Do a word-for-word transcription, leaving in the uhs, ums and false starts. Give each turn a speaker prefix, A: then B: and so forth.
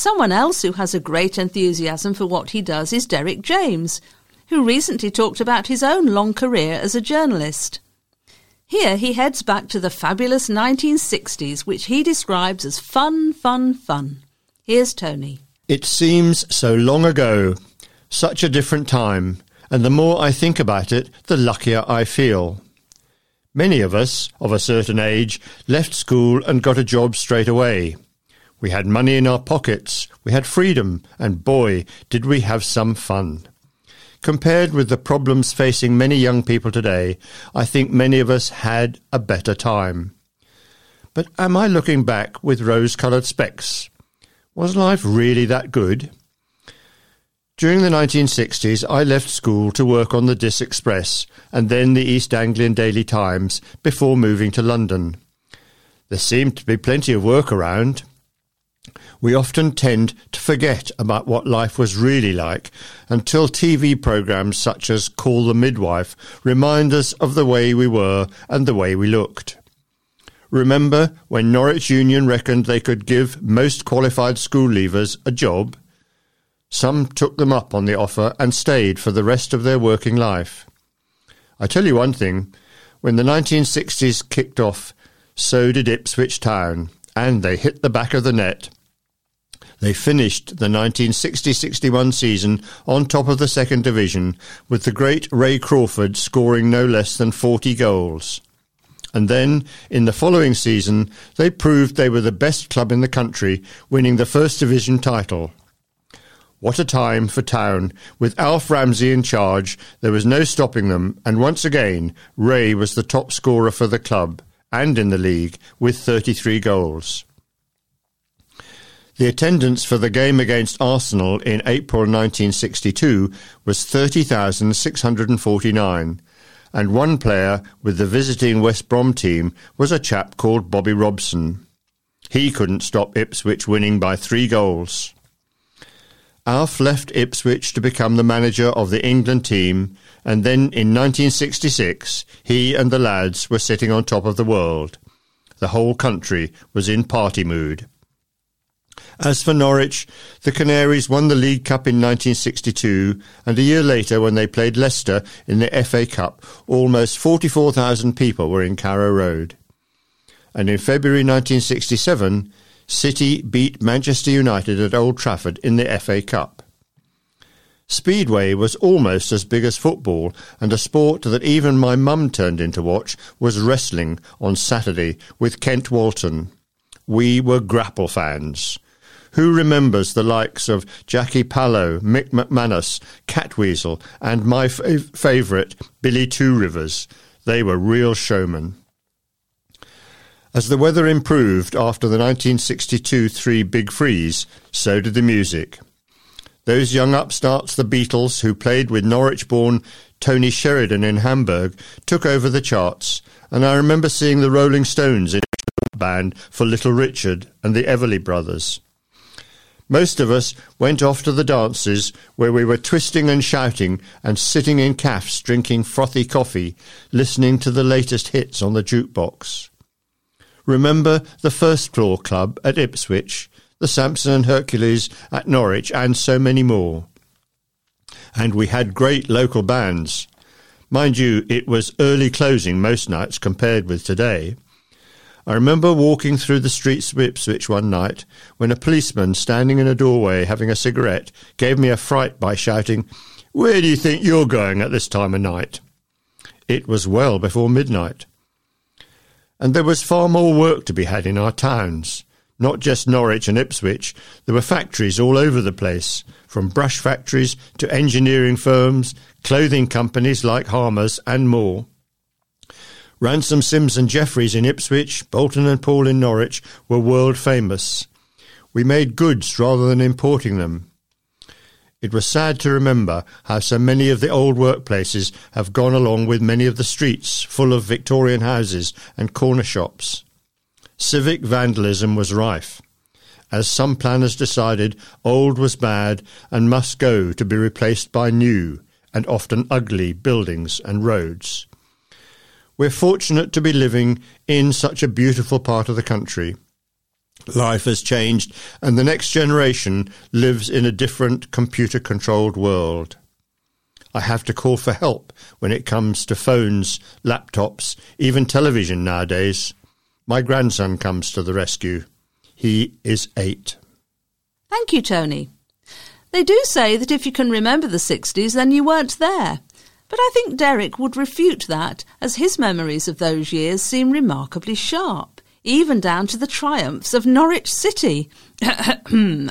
A: Someone else who has a great enthusiasm for what he does is Derek James, who recently talked about his own long career as a journalist. Here he heads back to the fabulous nineteen sixties, which he describes as fun, fun, fun. Here's Tony.
B: It seems so long ago, such a different time, and the more I think about it, the luckier I feel. Many of us, of a certain age, left school and got a job straight away. We had money in our pockets, we had freedom, and boy, did we have some fun. Compared with the problems facing many young people today, I think many of us had a better time. But am I looking back with rose-coloured specs? Was life really that good? During the nineteen sixties, I left school to work on the Diss Express and then the East Anglian Daily Times before moving to London. There seemed to be plenty of work around. We often tend to forget about what life was really like until T V programmes such as Call the Midwife remind us of the way we were and the way we looked. Remember when Norwich Union reckoned they could give most qualified school leavers a job? Some took them up on the offer and stayed for the rest of their working life. I tell you one thing, when the nineteen sixties kicked off, so did Ipswich Town, and they hit the back of the net. They finished the nineteen sixty sixty-one season on top of the second division, with the great Ray Crawford scoring no less than forty goals. And then, in the following season, they proved they were the best club in the country, winning the first division title. What a time for Town. With Alf Ramsey in charge, there was no stopping them, and once again, Ray was the top scorer for the club, and in the league, with thirty-three goals. The attendance for the game against Arsenal in April nineteen sixty-two was thirty thousand six hundred forty-nine, and one player with the visiting West Brom team was a chap called Bobby Robson. He couldn't stop Ipswich winning by three goals. Alf left Ipswich to become the manager of the England team, and then in nineteen sixty-six he and the lads were sitting on top of the world. The whole country was in party mood. As for Norwich, the Canaries won the League Cup in nineteen sixty-two, and a year later, when they played Leicester in the F A Cup, almost forty-four thousand people were in Carrow Road. And in February nineteen sixty-seven, City beat Manchester United at Old Trafford in the F A Cup. Speedway was almost as big as football, and a sport that even my mum turned in to watch was wrestling on Saturday with Kent Walton. We were grapple fans. Who remembers the likes of Jackie Pallow, Mick McManus, Catweasel, and my f- favourite, Billy Two Rivers? They were real showmen. As the weather improved after the nineteen sixty-two three Big Freeze, so did the music. Those young upstarts, the Beatles, who played with Norwich-born Tony Sheridan in Hamburg, took over the charts, and I remember seeing the Rolling Stones in a band for Little Richard and the Everly Brothers. Most of us went off to the dances where we were twisting and shouting and sitting in cafes drinking frothy coffee, listening to the latest hits on the jukebox. Remember the First Floor Club at Ipswich, the Samson and Hercules at Norwich, and so many more. And we had great local bands. Mind you, it was early closing most nights compared with today. I remember walking through the streets of Ipswich one night when a policeman standing in a doorway having a cigarette gave me a fright by shouting, "Where do you think you're going at this time of night?" It was well before midnight. And there was far more work to be had in our towns. Not just Norwich and Ipswich, there were factories all over the place, from brush factories to engineering firms, clothing companies like Harmer's and more. Ransom, Sims and Jeffries in Ipswich, Bolton and Paul in Norwich were world famous. We made goods rather than importing them. It was sad to remember how so many of the old workplaces have gone along with many of the streets full of Victorian houses and corner shops. Civic vandalism was rife, as some planners decided old was bad and must go to be replaced by new and often ugly buildings and roads. We're fortunate to be living in such a beautiful part of the country. Life has changed, and the next generation lives in a different computer-controlled world. I have to call for help when it comes to phones, laptops, even television nowadays. My grandson comes to the rescue. He is eight.
A: Thank you, Tony. They do say that if you can remember the sixties, then you weren't there. But I think Derek would refute that, as his memories of those years seem remarkably sharp, even down to the triumphs of Norwich City.